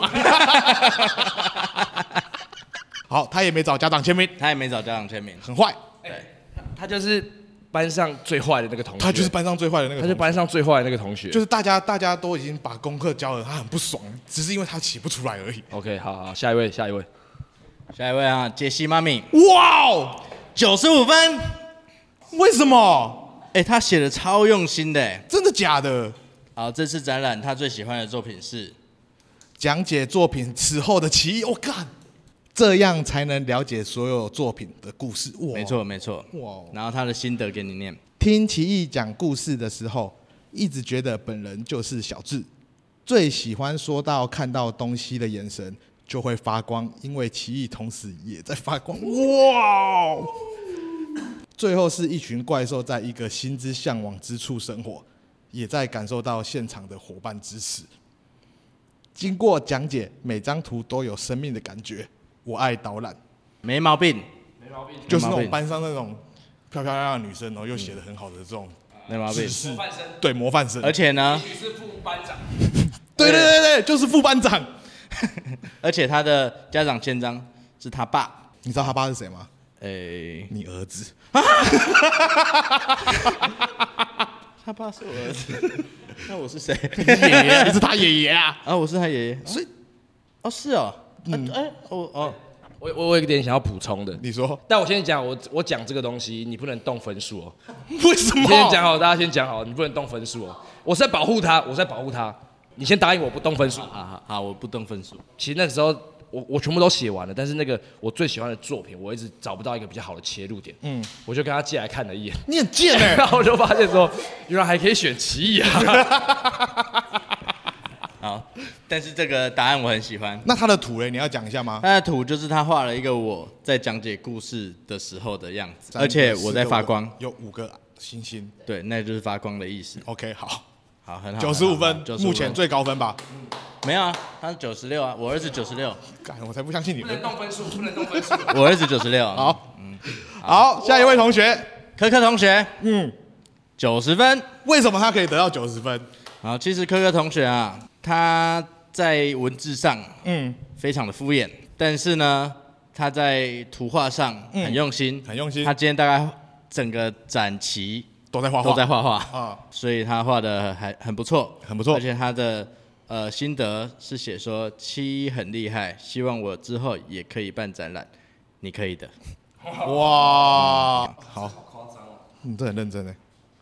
好，他也没找家长签名， 很坏。 他就是班上最坏的那个同学。 他就是班上最坏的那个同学。就是大家都已经把功课交了，他很不爽，只是因为他写不出来而已。 OK， 好，下一位啊，杰西妈咪。 哇哦，95分，为什么？ 他写的超用心的， 真的假的？ 好，这次展览他最喜欢的作品是讲解作品此后的奇异。干，这样才能了解所有作品的故事。 没错。哇！然后他的心得给你念。 听奇异讲故事的时候，一直觉得本人就是小智，最喜欢说到看到东西的眼神就会发光，因为奇异同时也在发光。哇！最后是一群怪兽在一个心之向往之处生活，也在感受到现场的伙伴支持。经过讲解，每张图都有生命的感觉。我爱导览， 没毛病， 就是那种班上那种漂漂亮亮的女生，然后又写得很好的这种， 没毛病， 对，模范生。 而且呢， 也许是副班长。 对，就是副班长。 而且他的家长签章是他爸， 你知道他爸是谁吗？你儿子。 他爸是我儿子，那我是谁？ 爷爷，你是他爷爷啊！ 我是他爷爷。所以，是哦。 我有一点想要补充的。 你说。 但我先讲，我讲这个东西，你不能动分数哦。 为什么？ 先讲好，大家先讲好，你不能动分数哦。我是在保护他，你先答应我不动分数。 好，我不动分数。 其实那个时候。我全部都写完了，但是那个我最喜欢的作品，我一直找不到一个比较好的切入点。我就跟他借来看了一眼。 你很贱哎！ 然后我就发现说，原来还可以选奇异啊。 好， 但是这个答案我很喜欢。 那他的图嘞，你要讲一下吗？ 他的图就是他画了一个我在讲解故事的时候的样子，而且我在发光， 有5个星星。 对，那就是发光的意思。 OK， 好， 很好 ，95分，目前最高分吧？ 没有啊，他是96啊，我儿子96。 干，我才不相信你们。 不能动分数，不能动分数。 我儿子96。 好，好，下一位同学， 科科同学，90分。 为什么他可以得到90分？ 好，其实科科同学啊，他在文字上非常的敷衍，但是呢，他在图画上很用心， 很用心。 他今天大概整个展期都在画画啊， 所以他画的还很不错， 很不错。 而且他的心得是写说7很厉害，希望我之后也可以办展览，你可以的。 哇，好夸张哦，你这很认真哎。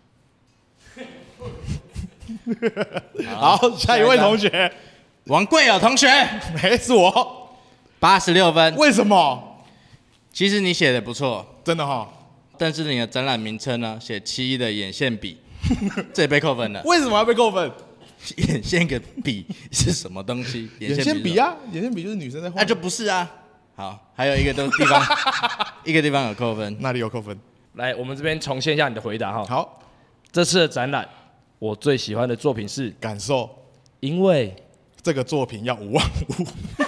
好，下一位同学， 王贵友同学， 是我 ，86分。 为什么？ 其实你写的不错， 真的哈。 但是你的展览名称呢，写7的眼线笔，这也被扣分了。 为什么要被扣分？ 眼线跟笔是什么东西？ 眼线笔啊，眼线笔就是女生在画。 那就不是啊。好，还有一个地方，一个地方有扣分。 哪里有扣分？ 来，我们这边重现一下你的回答哈。 好， 这次的展览，我最喜欢的作品是感受， 因为这个作品要5万5。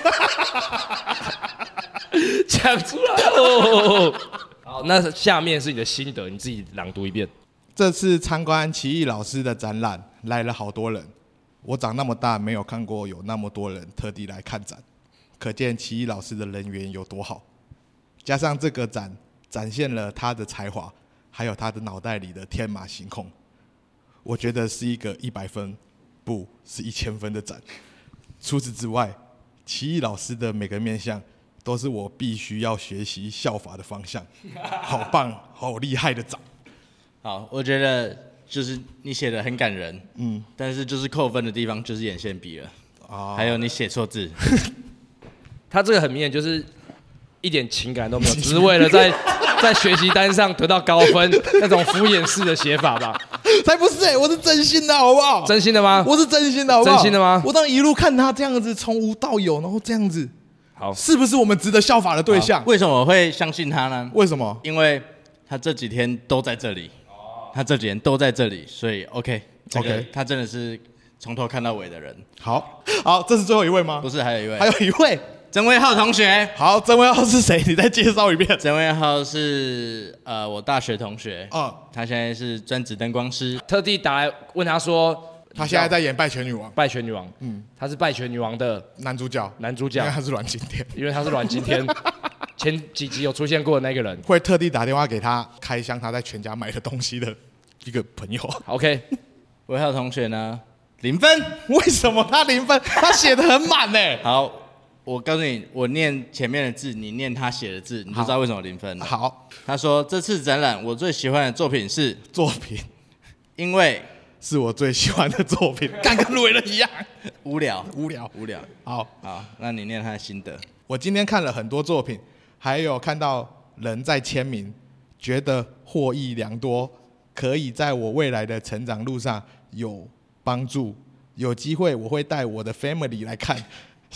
讲出来哦。好，那下面是你的心得，你自己朗读一遍。 这次参观奇艺老师的展览，来了好多人。我长那么大没有看过有那么多人特地来看展，可见奇艺老师的人缘有多好。加上这个展展现了他的才华，还有他的脑袋里的天马行空，我觉得是一个100分，不是1000分的展。除此之外，奇艺老师的每个面向都是我必须要学习效法的方向。好棒，好厉害的展。 好，我觉得就是你写的很感人，但是就是扣分的地方就是眼线笔了，还有你写错字。 他这个很明显就是一点情感都没有，只是为了在学习单上得到高分那种敷衍式的写法吧。 才不是我是真心的，好不好？ 真心的吗？ 我是真心的，好不好？ 真心的吗？ 我当一路看他这样子从无到有，然后这样子， 好， 是不是我们值得效法的对象？ 为什么我会相信他呢？ 为什么？ 因为他这几天都在这里，他这几天都在这里，所以 OK，他真的是从头看到尾的人。 好，这是最后一位吗？ 不是，还有一位， 还有一位。 曾威浩同学， 好，曾威浩是谁？你再介绍一遍。 曾威浩是我大学同学，他现在是专职灯光师， 特地打来问他说， 他现在在演《拜权女王》。 拜权女王，他是《拜权女王》的男主角， 因为他是阮经天， 因为他是阮经天，前几集有出现过的那个人， 会特地打电话给他开箱他在全家买的东西的一个朋友。 OK， 威浩同学呢0分， 为什么他0分？他写的很满呢。 好。我告诉你，我念前面的字，你念他写的字，你就知道为什么0分了。 好， 他说这次展览我最喜欢的作品是因为是我最喜欢的作品，跟路人一样， 无聊。 好， 那你念他的心得。 我今天看了很多作品，还有看到人在签名，觉得获益良多，可以在我未来的成长路上有帮助。有机会我会带我的 family 来看。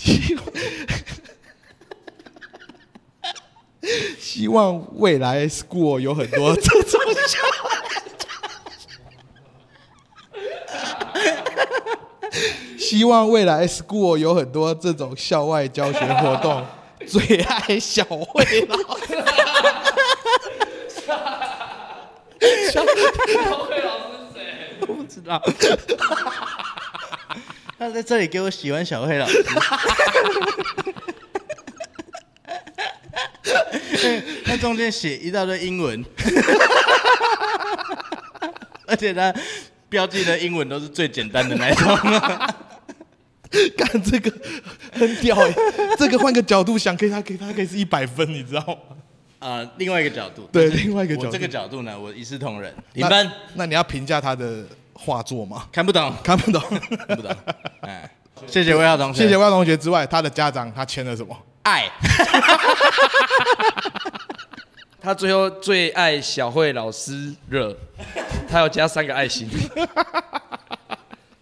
希望未来 school 有很多这种希望未来 school 有很多这种校外教学活动。最爱小慧老师。小慧老师是谁？ 我不知道。他在这里给我喜欢小慧老师。他中间写一大堆英文，而且他标记的英文都是最简单的那种。 干这个很屌哎，这个换个角度想，给他可以是100分，你知道吗？ 另外一个角度， 对，另外一个角度， 我这个角度呢，我一视同仁，0分。 那你要评价他的画作吗？ 看不懂。谢谢威浩同学。 谢谢威浩同学之外，他的家长他签了什么？ 爱。 他最后最爱小慧老师热，他要加3个爱心。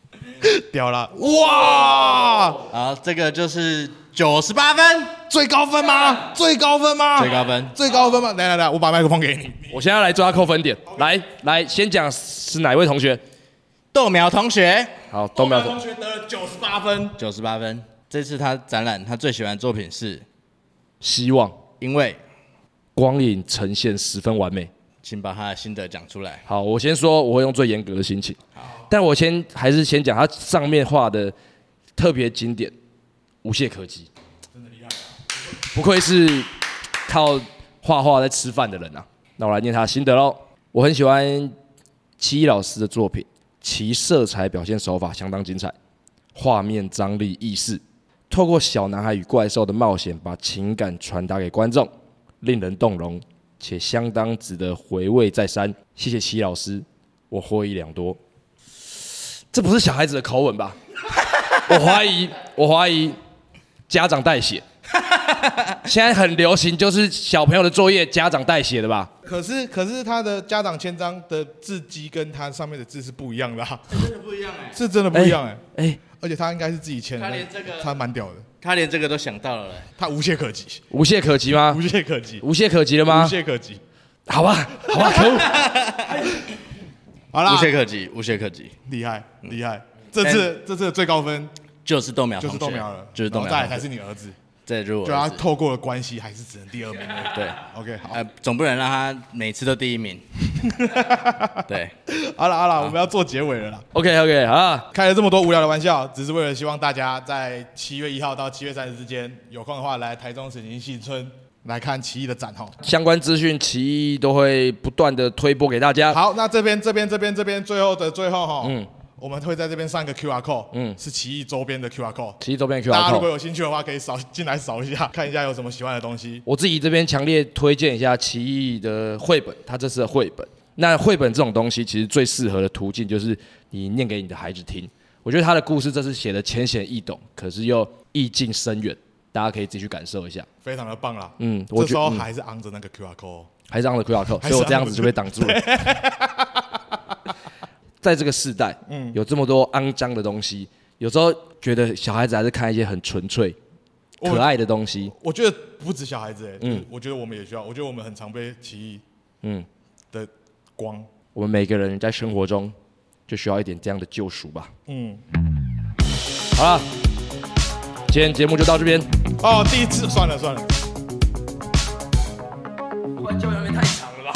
屌了，哇！ 好，这个就是98分， 最高分吗？最高分吗？ 最高分， 最高分吗？来，我把麦克风给你。 我现在来抓扣分点，来，先讲是哪位同学？ 豆苗同学。 好，豆苗同学得了98分 ，98分。这次他展览他最喜欢的作品是《 希望》， 因为光影呈现十分完美。 请把他的心得讲出来。 好，我先说，我会用最严格的心情。但我还是先讲他上面画的特别经典，无懈可击。真的厉害，不愧是靠画画在吃饭的人啊。那我来念他的心得喽。我很喜欢奇艺老师的作品，其色彩表现手法相当精彩，画面张力意识，透过小男孩与怪兽的冒险，把情感传达给观众，令人动容。且相当值得回味再三，谢谢齐老师，我获益良多。这不是小孩子的口吻吧？我怀疑家长代写。现在很流行，就是小朋友的作业家长代写的吧？ 可是他的家长签章的字迹跟他上面的字是不一样的啊， 真的不一样是真的不一样哎， 而且他应该是自己签的， 他连这个他蛮屌的， 他连这个都想到了嘞， 他无懈可击， 无懈可击吗？ 无懈可击， 无懈可击了吗？ 无懈可击， 好吧，可恶！ 好啦， 无懈可击，无懈可击， 厉害，这次的最高分就是豆苗同学， 就是豆苗了， 就是豆苗， 再来才是你儿子。 再入我， 就他透过了关系，还是只能第2名。 对 ，OK， 好， 总不能让他每次都第1名。对， 好了，我们要做结尾了啦。 OK， 啊， 开了这么多无聊的玩笑，只是为了希望大家在7月1号到7月30之间有空的话，来台中市林新村来看奇艺的展哈。 相关资讯奇艺都会不断的推播给大家。 好，那这边最后哈，我们会在这边上一个 QR code，是奇艺周边的 QR code。 奇艺周边的 QR code， 大家如果有兴趣的话，可以进来扫一下，看一下有什么喜欢的东西。 我自己这边强烈推荐一下奇艺的绘本，它这次的绘本。那绘本这种东西，其实最适合的途径就是你念给你的孩子听。我觉得他的故事这次写的浅显易懂，可是又意境深远，大家可以自己去感受一下。 非常的棒啦。 我这时候还是昂着那个 QR code， 还是昂着 QR code，所以我这样子就被挡住了。在这个世代，有这么多肮脏的东西，有时候觉得小孩子还是看一些很纯粹、可爱的东西。 我觉得不止小孩子，我觉得我们也需要。我觉得我们很常被奇艺，的光。 我们每个人在生活中就需要一点这样的救赎吧。好了，今天节目就到这边。 哦，第一次，算了。 不然教育太长了吧？